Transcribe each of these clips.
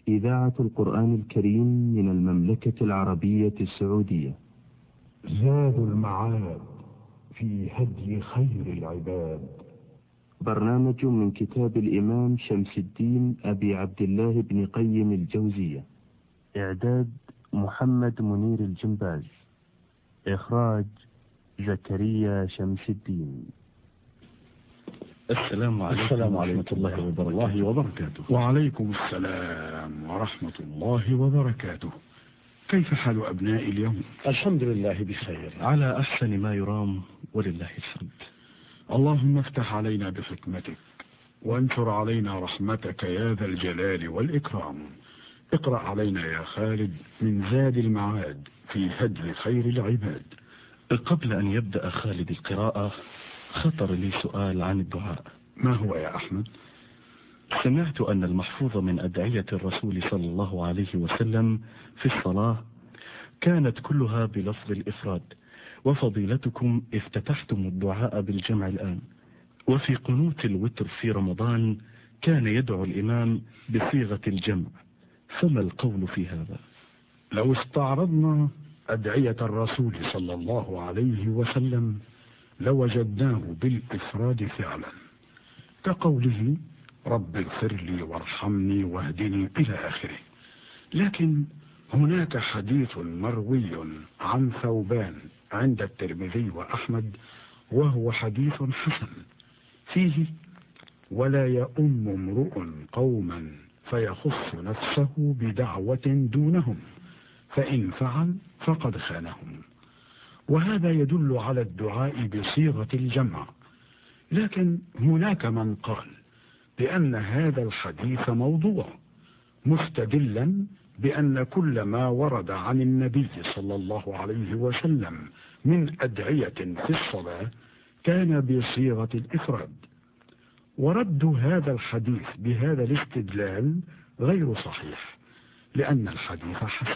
إذاعة القرآن الكريم من المملكة العربية السعودية. زاد المعاد في هدي خير العباد. برنامج من كتاب الإمام شمس الدين أبي عبد الله بن قيم الجوزية. إعداد محمد منير الجنباز. إخراج زكريا شمس الدين. السلام عليكم ورحمة الله وبركاته. وعليكم السلام ورحمة الله وبركاته. كيف حال أبناء اليوم؟ الحمد لله بخير، على أحسن ما يرام ولله الحمد. اللهم افتح علينا بحكمتك وانشر علينا رحمتك يا ذا الجلال والإكرام. اقرأ علينا يا خالد من زاد المعاد في هدي خير العباد. قبل أن يبدأ خالد القراءة خطر لي سؤال عن الدعاء. ما هو يا أحمد؟ سمعت أن المحفوظ من أدعية الرسول صلى الله عليه وسلم في الصلاة كانت كلها بلفظ الإفراد، وفضيلتكم افتتحتم الدعاء بالجمع الآن. وفي قنوت الوتر في رمضان كان يدعو الإمام بصيغة الجمع، فما القول في هذا؟ لو استعرضنا أدعية الرسول صلى الله عليه وسلم لوجدناه بالإفراد فعلا، كقوله رب اغفر لي وارحمني واهدني إلى آخره. لكن هناك حديث مروي عن ثوبان عند الترمذي وأحمد، وهو حديث حسن فيه ولا يؤم امرؤ قوما فيخص نفسه بدعوة دونهم فإن فعل فقد خانهم. وهذا يدل على الدعاء بصيغة الجمع. لكن هناك من قال بأن هذا الحديث موضوع، مستدلا بأن كل ما ورد عن النبي صلى الله عليه وسلم من أدعية في الصلاة كان بصيغة الإفراد. ورد هذا الحديث بهذا الاستدلال غير صحيح، لأن الحديث حسن.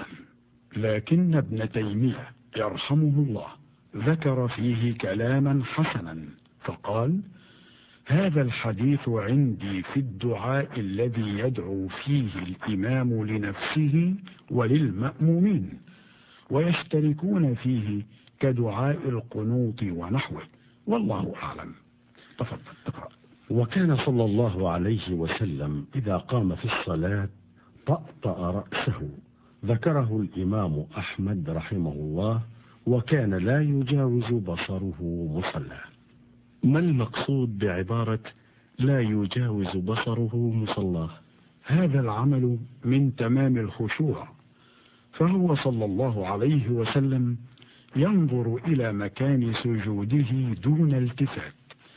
لكن ابن تيمية يرحمه الله ذكر فيه كلاما حسنا فقال هذا الحديث عندي في الدعاء الذي يدعو فيه الإمام لنفسه وللمأمومين ويشتركون فيه كدعاء القنوط ونحوه، والله أعلم. تفضل اقرأ. وكان صلى الله عليه وسلم إذا قام في الصلاة طأطأ رأسه، ذكره الإمام أحمد رحمه الله، وكان لا يجاوز بصره مصلاه. ما المقصود بعبارة لا يجاوز بصره مصلاه؟ هذا العمل من تمام الخشوع، فهو صلى الله عليه وسلم ينظر إلى مكان سجوده دون التفات.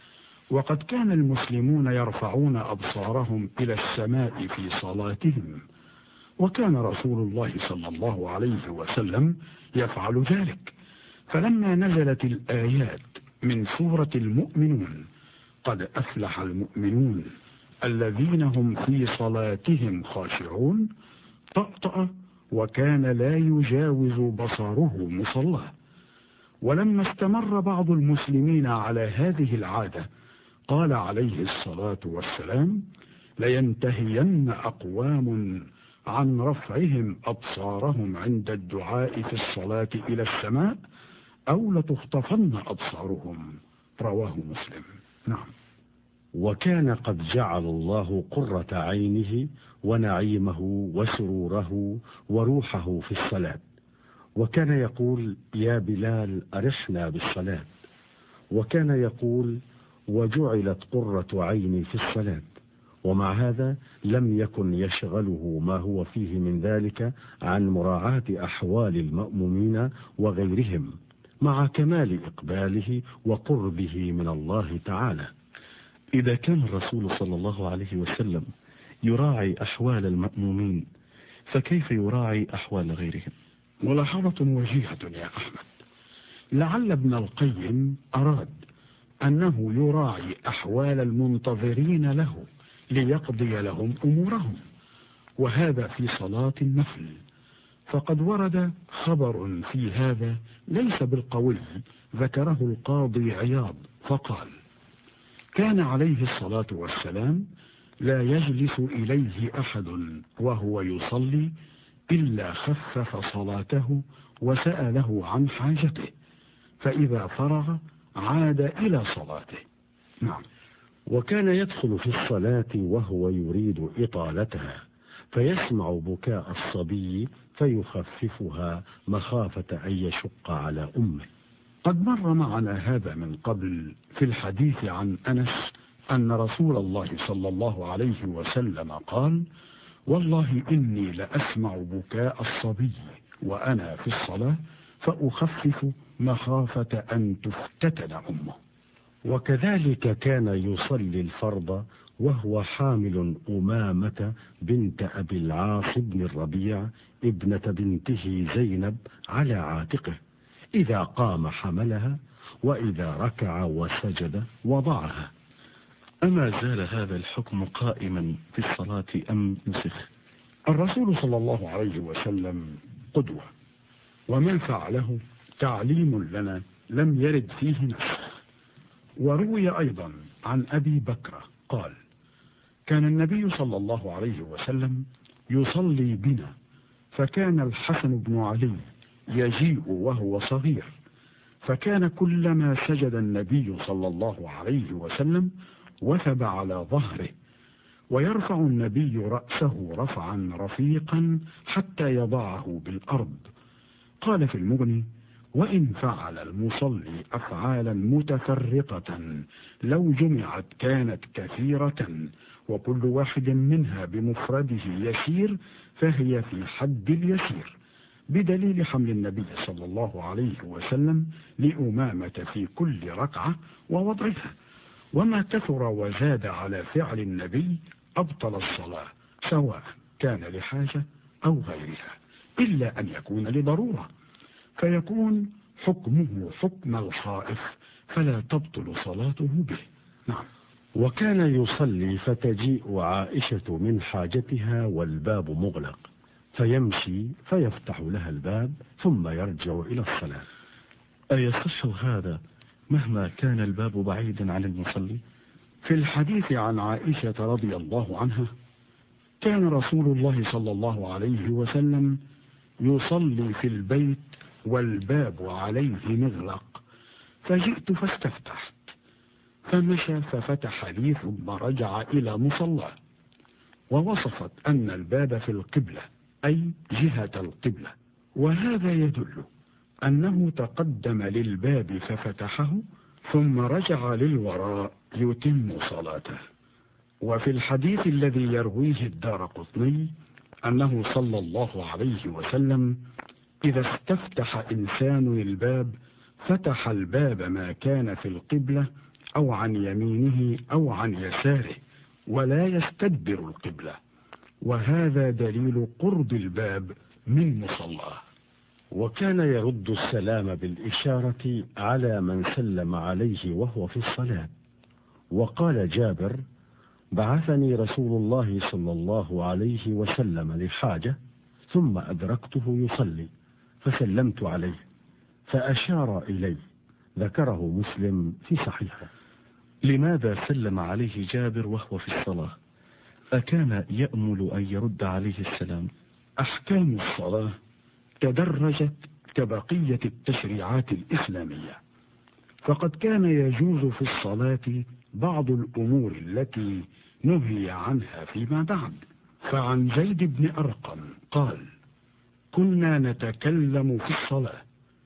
وقد كان المسلمون يرفعون أبصارهم إلى السماء في صلاتهم، وكان رسول الله صلى الله عليه وسلم يفعل ذلك. فلما نزلت الآيات من سورة المؤمنون قد أفلح المؤمنون الذين هم في صلاتهم خاشعون طأطأ وكان لا يجاوز بصره مصلاه. ولما استمر بعض المسلمين على هذه العادة قال عليه الصلاة والسلام لينتهين أقوام عن رفعهم أبصارهم عند الدعاء في الصلاة إلى السماء أو لتخطفن أبصارهم. رواه مسلم. نعم. وكان قد جعل الله قرة عينه ونعيمه وسروره وروحه في الصلاة، وكان يقول يا بلال أرحنا بالصلاة، وكان يقول وجعلت قرة عيني في الصلاة. ومع هذا لم يكن يشغله ما هو فيه من ذلك عن مراعاة أحوال المأمومين وغيرهم، مع كمال إقباله وقربه من الله تعالى. إذا كان الرسول صلى الله عليه وسلم يراعي أحوال المأمومين، فكيف يراعي أحوال غيرهم؟ ملاحظة وجيهة يا أحمد. لعل ابن القيم أراد أنه يراعي أحوال المنتظرين له ليقضي لهم أمورهم، وهذا في صلاة النفل. فقد ورد خبر في هذا ليس بالقوي ذكره القاضي عياض فقال كان عليه الصلاة والسلام لا يجلس إليه أحد وهو يصلي إلا خفف صلاته وسأله عن حاجته، فإذا فرغ عاد إلى صلاته. نعم. وكان يدخل في الصلاة وهو يريد إطالتها، فيسمع بكاء الصبي فيخففها مخافة أن يشق على أمه. قد مر معنا هذا من قبل في الحديث عن أنس أن رسول الله صلى الله عليه وسلم قال: والله إني لأسمع بكاء الصبي وأنا في الصلاة فأخفف مخافة أن تفتتن أمه. وكذلك كان يصلي الفرض وهو حامل أمامة بنت أبي العاص بن الربيع ابنة بنته زينب على عاتقه، إذا قام حملها وإذا ركع وسجد وضعها. أما زال هذا الحكم قائما في الصلاة أم نسخ؟ الرسول صلى الله عليه وسلم قدوة، وما فعله تعليم لنا لم يرد فيه نسخ. وروي أيضا عن أبي بكر قال: كان النبي صلى الله عليه وسلم يصلي بنا، فكان الحسن بن علي يجيء وهو صغير، فكان كلما سجد النبي صلى الله عليه وسلم وثب على ظهره، ويرفع النبي رأسه رفعا رفيقا حتى يضعه بالأرض. قال في المغني: وإن فعل المصلي أفعالا متفرقة لو جمعت كانت كثيرة، وكل واحد منها بمفرده يسير، فهي في حد اليسير، بدليل حمل النبي صلى الله عليه وسلم لأمامة في كل ركعة ووضعها. وما كثر وزاد على فعل النبي أبطل الصلاة، سواء كان لحاجة أو غيرها، إلا أن يكون لضرورة، فيكون حكمه حكم الخائف فلا تبطل صلاته به. نعم. وكان يصلي فتجيء عائشة من حاجتها والباب مغلق، فيمشي فيفتح لها الباب ثم يرجع إلى الصلاة. أيصح هذا مهما كان الباب بعيدا عن المصلي؟ في الحديث عن عائشة رضي الله عنها: كان رسول الله صلى الله عليه وسلم يصلي في البيت والباب عليه مغلق، فجئت فاستفتحت، فمشى ففتح لي ثم رجع إلى مصلاه. ووصفت أن الباب في القبلة، أي جهة القبلة، وهذا يدل أنه تقدم للباب ففتحه ثم رجع للوراء يتم صلاته. وفي الحديث الذي يرويه الدارقطني أنه صلى الله عليه وسلم إذا استفتح إنسان الباب فتح الباب ما كان في القبلة أو عن يمينه أو عن يساره، ولا يستدبر القبلة، وهذا دليل قرب الباب من مصلاه. وكان يرد السلام بالإشارة على من سلم عليه وهو في الصلاة. وقال جابر: بعثني رسول الله صلى الله عليه وسلم لحاجة، ثم أدركته يصلي فسلمت عليه فأشار إلي. ذكره مسلم في صحيحه. لماذا سلم عليه جابر وهو في الصلاة؟ أكان يأمل أن يرد عليه السلام؟ أحكام الصلاة تدرجت كبقية التشريعات الإسلامية، فقد كان يجوز في الصلاة بعض الأمور التي نهي عنها فيما بعد. فعن زيد بن أرقم قال: كنا نتكلم في الصلاة،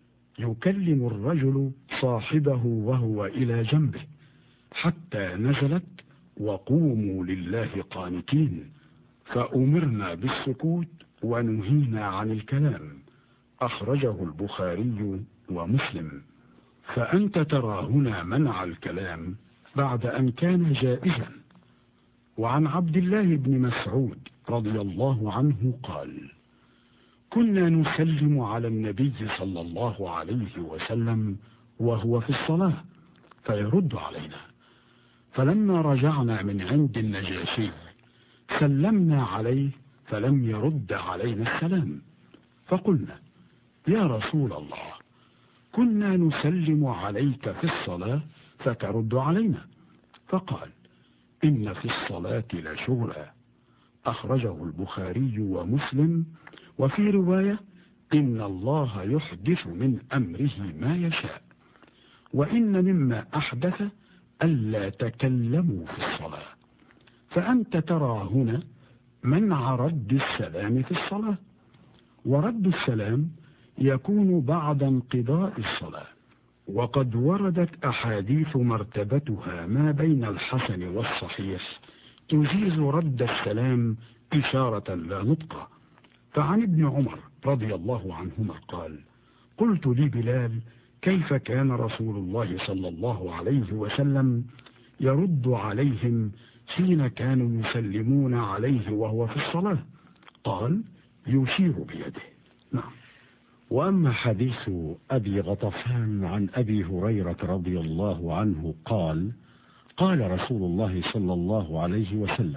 يكلم الرجل صاحبه وهو إلى جنبه، حتى نزلت: وقوموا لله قانتين، فأمرنا بالسكوت ونهينا عن الكلام. أخرجه البخاري ومسلم. فأنت ترى هنا منع الكلام بعد أن كان جائزا. وعن عبد الله بن مسعود رضي الله عنه قال: كنا نسلم على النبي صلى الله عليه وسلم وهو في الصلاة فيرد علينا، فلما رجعنا من عند النجاشي سلمنا عليه فلم يرد علينا السلام، فقلنا: يا رسول الله، كنا نسلم عليك في الصلاة فترد علينا. فقال: إن في الصلاة لشغلا، أخرجه البخاري ومسلم. وفي رواية: إن الله يحدث من أمره ما يشاء. وإن مما أحدث ألا تكلموا في الصلاة. فأنت ترى هنا منع رد السلام في الصلاة، ورد السلام يكون بعد انقضاء الصلاة. وقد وردت أحاديث مرتبتها ما بين الحسن والصحيح تجيز رد السلام إشارة لا نطقا. فعن ابن عمر رضي الله عنهما قال: قلت لبلال: كيف كان رسول الله صلى الله عليه وسلم يرد عليهم حين كانوا يسلمون عليه وهو في الصلاة؟ قال: يشير بيده. نعم. وأما حديث أبي غطفان عن أبي هريرة رضي الله عنه قال: قال رسول الله صلى الله عليه وسلم: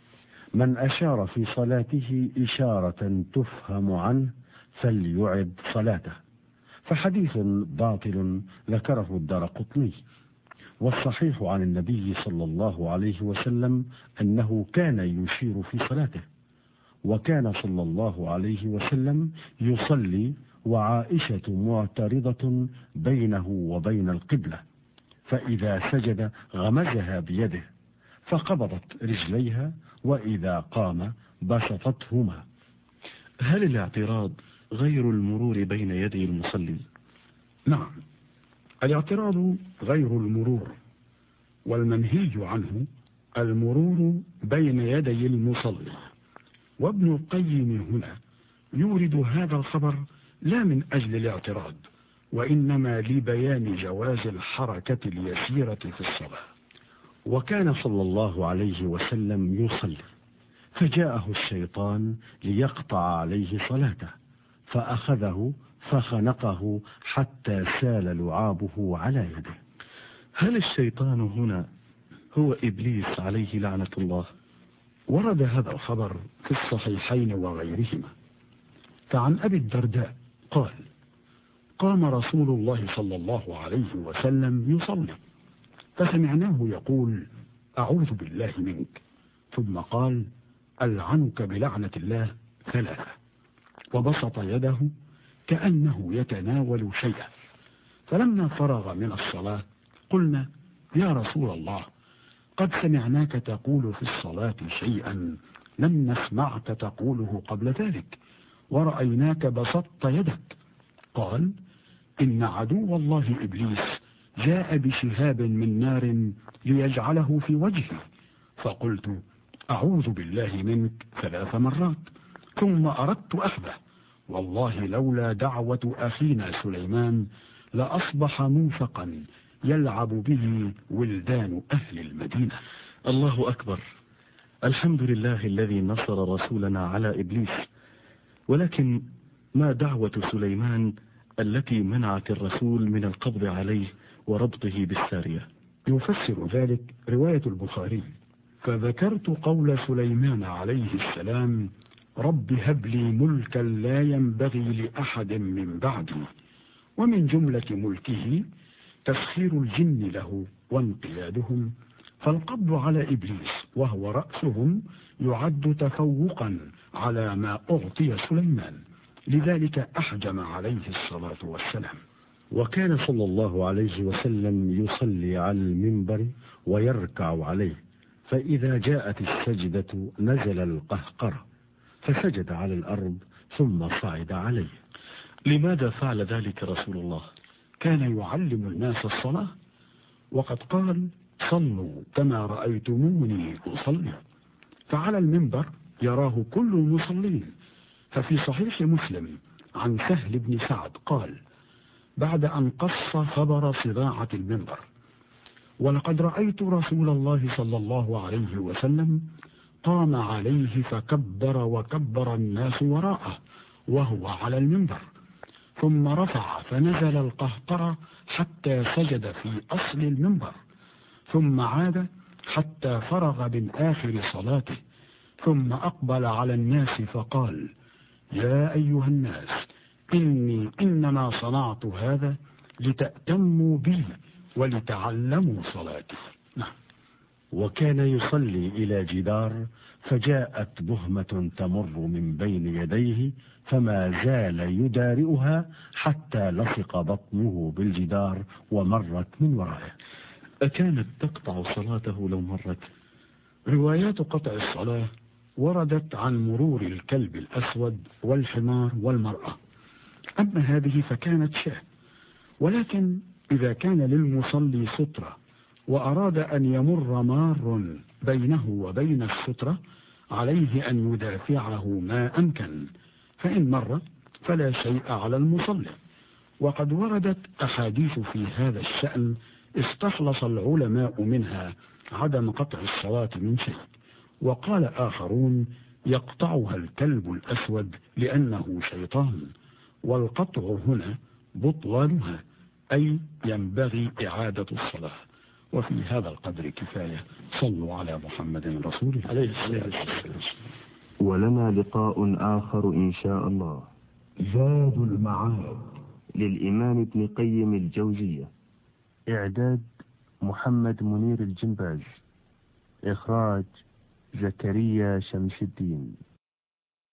من أشار في صلاته إشارة تفهم عنه فليعد صلاته. فحديث باطل ذكره الدارقطني. والصحيح عن النبي صلى الله عليه وسلم أنه كان يشير في صلاته، وكان صلى الله عليه وسلم يصلي وعائشة معترضة بينه وبين القبلة، فإذا سجد غمزها بيده فقبضت رجليها، وإذا قام بسطتهما. هل الاعتراض غير المرور بين يدي المصلي؟ نعم، الاعتراض غير المرور، والمنهي عنه المرور بين يدي المصلي. وابن القيم هنا يورد هذا الخبر لا من أجل الاعتراض، وإنما لبيان جواز الحركة اليسيرة في الصلاة. وكان صلى الله عليه وسلم يصلي، فجاءه الشيطان ليقطع عليه صلاته، فأخذه فخنقه حتى سال لعابه على يده. هل الشيطان هنا هو إبليس عليه لعنة الله؟ ورد هذا الخبر في الصحيحين وغيرهما. فعن أبي الدرداء قال: قام رسول الله صلى الله عليه وسلم يصلي، فسمعناه يقول: أعوذ بالله منك، ثم قال: ألعنك بلعنة الله 3، وبسط يده كأنه يتناول شيئا. فلما فرغ من الصلاة قلنا: يا رسول الله، قد سمعناك تقول في الصلاة شيئا لم نسمعك تقوله قبل ذلك، ورأيناك بسطت يدك. قال: إن عدو الله إبليس جاء بشهاب من نار ليجعله في وجهي، فقلت: أعوذ بالله منك 3 مرات، ثم أردت أخذه، والله لولا دعوة أخينا سليمان لأصبح موثقا يلعب به ولدان أهل المدينة. الله أكبر. الحمد لله الذي نصر رسولنا على إبليس. ولكن ما دعوة سليمان التي منعت الرسول من القبض عليه وربطه بالسارية؟ يفسر ذلك رواية البخاري: فذكرت قول سليمان عليه السلام: رب هب لي ملكا لا ينبغي لأحد من بعدي. ومن جملة ملكه تسخير الجن له وانقيادهم، فالقبض على إبليس وهو رأسهم يعد تفوقا على ما أعطي سليمان، لذلك أحجم عليه الصلاة والسلام. وكان صلى الله عليه وسلم يصلي على المنبر ويركع عليه، فإذا جاءت السجدة نزل القهقرة فسجد على الأرض ثم صعد عليه. لماذا فعل ذلك رسول الله؟ كان يعلم الناس الصلاة، وقد قال: صلوا كما رأيتموني أصلي. فعلى المنبر يراه كل المصلين. ففي صحيح مسلم عن سهل بن سعد قال: بعد أن قص خبر صناعة المنبر: ولقد رأيت رسول الله صلى الله عليه وسلم قام عليه فكبر وكبر الناس وراءه وهو على المنبر، ثم رفع فنزل القهقرة حتى سجد في أصل المنبر، ثم عاد حتى فرغ من آخر صلاته، ثم أقبل على الناس فقال: يا أيها الناس، إني إنما صنعت هذا لتأتموا بي ولتعلموا صلاتي. نعم. وكان يصلي إلى جدار، فجاءت بهمة تمر من بين يديه فما زال يدارئها حتى لصق بطنه بالجدار ومرت من ورائه. أكانت تقطع صلاته لو مرت؟ روايات قطع الصلاة وردت عن مرور الكلب الأسود والحمار والمرأة، أما هذه فكانت شاة. ولكن إذا كان للمصلي سترة وأراد أن يمر مار بينه وبين السترة، عليه أن يدافعه ما أمكن، فإن مر فلا شيء على المصلي. وقد وردت أحاديث في هذا الشأن استخلص العلماء منها عدم قطع الصلاة من شيء، وقال آخرون يقطعها الكلب الأسود لأنه شيطان، والقطع هنا بطلانها، أي ينبغي إعادة الصلاة. وفي هذا القدر كفاية. صلوا على محمد رسول الله عليه الصلاة والسلام. ولنا لقاء آخر إن شاء الله. زاد المعاد للإمام ابن قيم الجوزية. إعداد محمد منير الجنباز. إخراج زكريا شمس الدين.